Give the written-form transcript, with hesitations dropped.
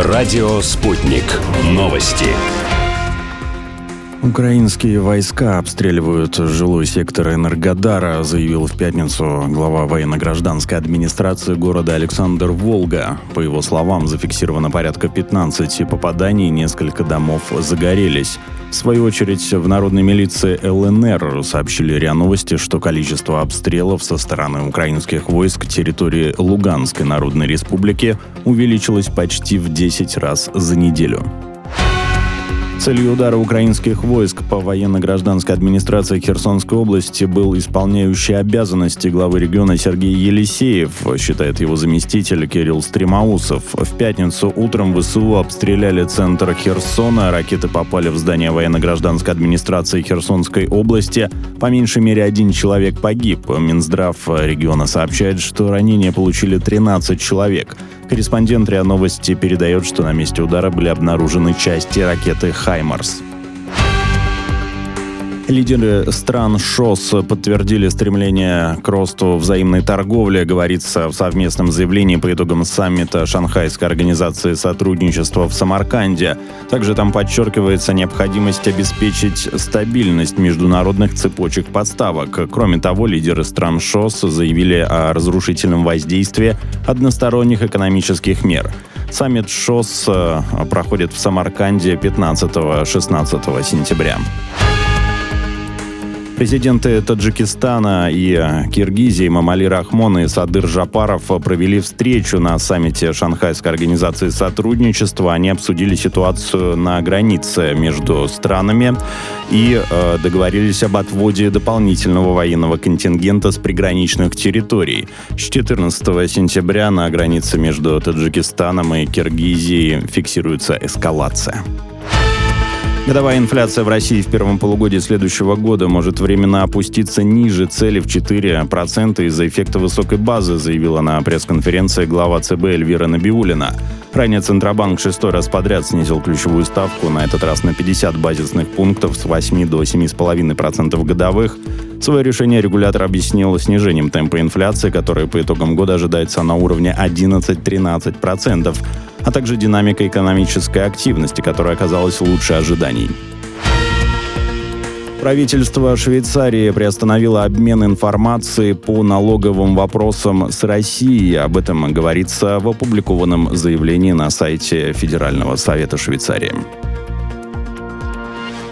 Радио «Спутник». Новости. Украинские войска обстреливают жилой сектор Энергодара, заявил в пятницу глава военно-гражданской администрации города Александр Волга. По его словам, зафиксировано порядка 15 попаданий, несколько домов загорелись. В свою очередь, в народной милиции ЛНР сообщили РИА Новости, что количество обстрелов со стороны украинских войск территории Луганской Народной Республики увеличилось почти в 10 раз за неделю. Целью удара украинских войск по военно-гражданской администрации Херсонской области был исполняющий обязанности главы региона Сергей Елисеев, считает его заместитель Кирилл Стремоусов. В пятницу утром ВСУ обстреляли центр Херсона, ракеты попали в здание военно-гражданской администрации Херсонской области. По меньшей мере 1 человек погиб. Минздрав региона сообщает, что ранения получили 13 человек. Корреспондент РИА Новости передает, что на месте удара были обнаружены части ракеты «Хаймарс». Лидеры стран ШОС подтвердили стремление к росту взаимной торговли, говорится в совместном заявлении по итогам саммита Шанхайской организации сотрудничества в Самарканде. Также там подчеркивается необходимость обеспечить стабильность международных цепочек поставок. Кроме того, лидеры стран ШОС заявили о разрушительном воздействии односторонних экономических мер. Саммит ШОС проходит в Самарканде 15-16 сентября. Президенты Таджикистана и Киргизии Эмомали Рахмон и Садыр Жапаров провели встречу на саммите Шанхайской организации сотрудничества. Они обсудили ситуацию на границе между странами и договорились об отводе дополнительного военного контингента с приграничных территорий. С 14 сентября на границе между Таджикистаном и Киргизией фиксируется эскалация. Годовая инфляция в России в первом полугодии следующего года может временно опуститься ниже цели в 4% из-за эффекта высокой базы, заявила на пресс-конференции глава ЦБ Эльвира Набиуллина. Ранее Центробанк 6-й раз подряд снизил ключевую ставку, на этот раз на 50 базисных пунктов с 8 до 7,5% годовых. Свое решение регулятор объяснил снижением темпа инфляции, которая по итогам года ожидается на уровне 11-13%, а также динамикой экономической активности, которая оказалась лучше ожиданий. Правительство Швейцарии приостановило обмен информацией по налоговым вопросам с Россией. Об этом говорится в опубликованном заявлении на сайте Федерального совета Швейцарии.